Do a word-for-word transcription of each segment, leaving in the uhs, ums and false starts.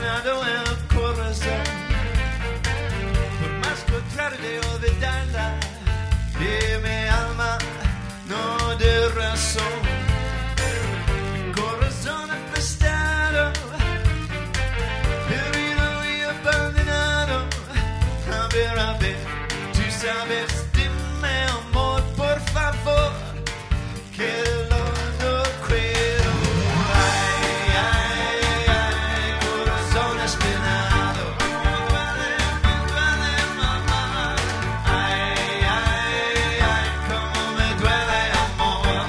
espinado el corazón. Por más que trate de olvidarla, y mi alma no de razón. Mi corazón aplastado, herido y abandonado. A ver, a ver, tú sabes, dime amor, por favor, que lo no quiero. Ay, ay, ay, corazón espinado, me duele, me duele, mamá. Ay, ay, ay, cómo me duele, amor.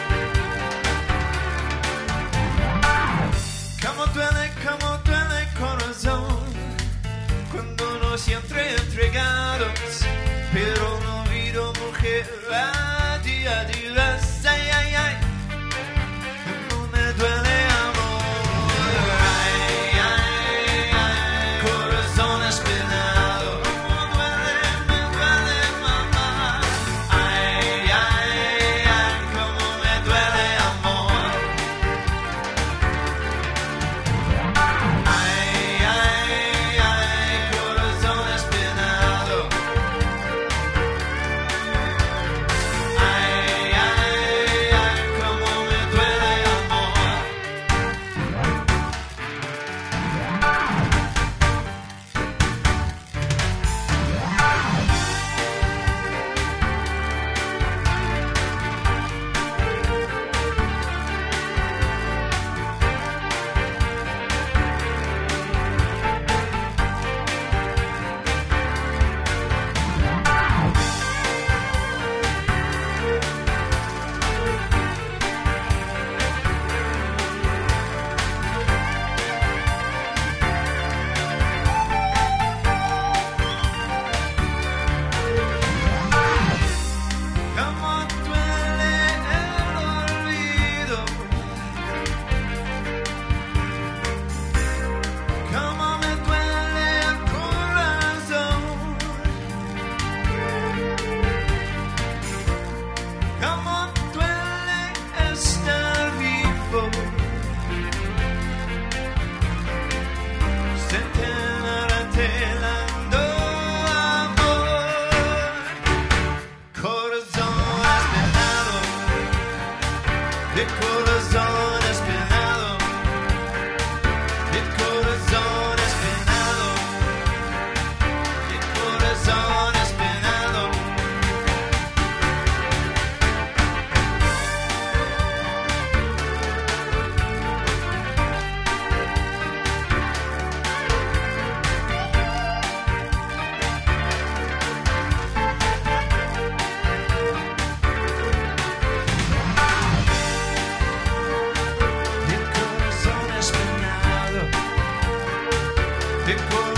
Cómo duele, cómo duele, corazón, cuando nos siempre entregados, pero no olvido, mujer, adiós, adiós, ay, ay, ay, cómo me duele, amor. Ay, ay, ay, corazón espinado, me duele, me duele, mamá. Ay, ay, ay, cómo me duele, amor. Ay, ay, ay, corazón espinado. Ay, ay, ay, cómo me duele, amor. Cómo duele el olvido, cómo me duele el corazón, cómo duele estar vivo, sentirte dando amor. Corazón espinado, de corazón espinado, de corazón espinado, de corazón espinado. De corazón espinado, de corazón